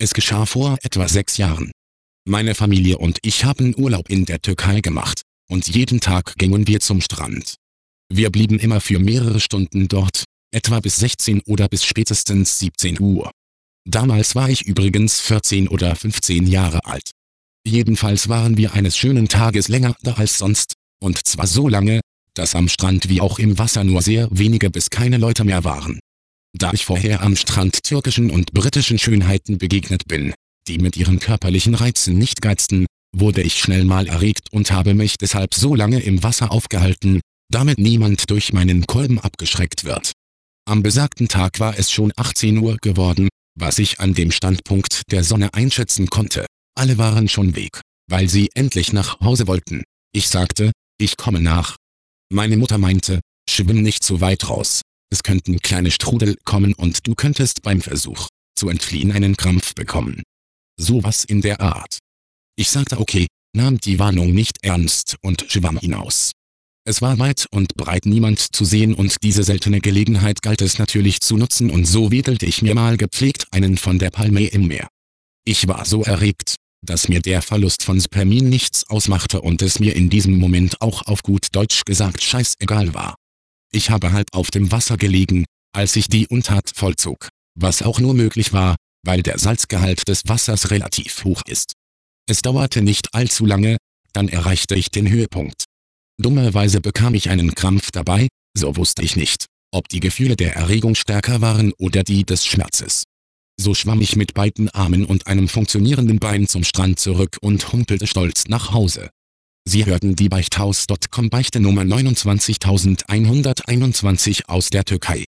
Es geschah vor etwa 6 Jahren. Meine Familie und ich haben Urlaub in der Türkei gemacht, und jeden Tag gingen wir zum Strand. Wir blieben immer für mehrere Stunden dort, etwa bis 16 oder bis spätestens 17 Uhr. Damals war ich übrigens 14 oder 15 Jahre alt. Jedenfalls waren wir eines schönen Tages länger da als sonst, und zwar so lange, dass am Strand wie auch im Wasser nur sehr wenige bis keine Leute mehr waren. Da ich vorher am Strand türkischen und britischen Schönheiten begegnet bin, die mit ihren körperlichen Reizen nicht geizten, wurde ich schnell mal erregt und habe mich deshalb so lange im Wasser aufgehalten, damit niemand durch meinen Kolben abgeschreckt wird. Am besagten Tag war es schon 18 Uhr geworden, was ich an dem Standpunkt der Sonne einschätzen konnte. Alle waren schon weg, weil sie endlich nach Hause wollten. Ich sagte, ich komme nach. Meine Mutter meinte, schwimm nicht zu weit raus. Es könnten kleine Strudel kommen und du könntest beim Versuch zu entfliehen einen Krampf bekommen. Sowas in der Art. Ich sagte okay, nahm die Warnung nicht ernst und schwamm hinaus. Es war weit und breit niemand zu sehen und diese seltene Gelegenheit galt es natürlich zu nutzen und so wedelte ich mir mal gepflegt einen von der Palme im Meer. Ich war so erregt, dass mir der Verlust von Spermien nichts ausmachte und es mir in diesem Moment auch auf gut Deutsch gesagt scheißegal war. Ich habe halb auf dem Wasser gelegen, als ich die Untat vollzog, was auch nur möglich war, weil der Salzgehalt des Wassers relativ hoch ist. Es dauerte nicht allzu lange, dann erreichte ich den Höhepunkt. Dummerweise bekam ich einen Krampf dabei, so wusste ich nicht, ob die Gefühle der Erregung stärker waren oder die des Schmerzes. So schwamm ich mit beiden Armen und einem funktionierenden Bein zum Strand zurück und humpelte stolz nach Hause. Sie hörten die Beichthaus.com Beichte Nummer 29121 aus der Türkei.